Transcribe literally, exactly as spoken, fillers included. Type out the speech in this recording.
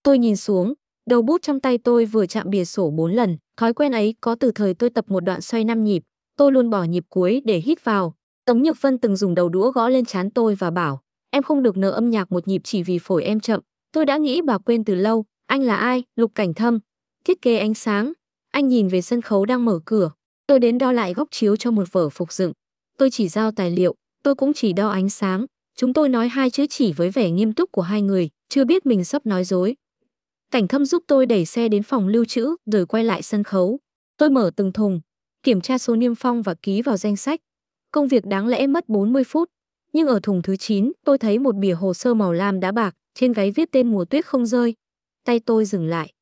Tôi nhìn xuống, đầu bút trong tay tôi vừa chạm bìa sổ bốn lần, thói quen ấy có từ thời tôi tập một đoạn xoay năm nhịp, tôi luôn bỏ nhịp cuối để hít vào. Tống Nhược Vân từng dùng đầu đũa gõ lên trán tôi và bảo, em không được nợ âm nhạc một nhịp chỉ vì phổi em chậm. Tôi đã nghĩ bà quên từ lâu. Anh là ai? Lục Cảnh Thâm. Thiết kế ánh sáng. Anh nhìn về sân khấu đang mở cửa. Tôi đến đo lại góc chiếu cho một vở phục dựng. Tôi chỉ giao tài liệu, tôi cũng chỉ đo ánh sáng. Chúng tôi nói hai chữ chỉ với vẻ nghiêm túc của hai người, chưa biết mình sắp nói dối. Cảnh Thâm giúp tôi đẩy xe đến phòng lưu trữ rồi quay lại sân khấu. Tôi mở từng thùng, kiểm tra số niêm phong và ký vào danh sách. Công việc đáng lẽ mất bốn mươi phút, nhưng ở thùng thứ chín tôi thấy một bìa hồ sơ màu lam đá bạc, trên gáy viết tên Mùa Tuyết Không Rơi. Tay tôi dừng lại.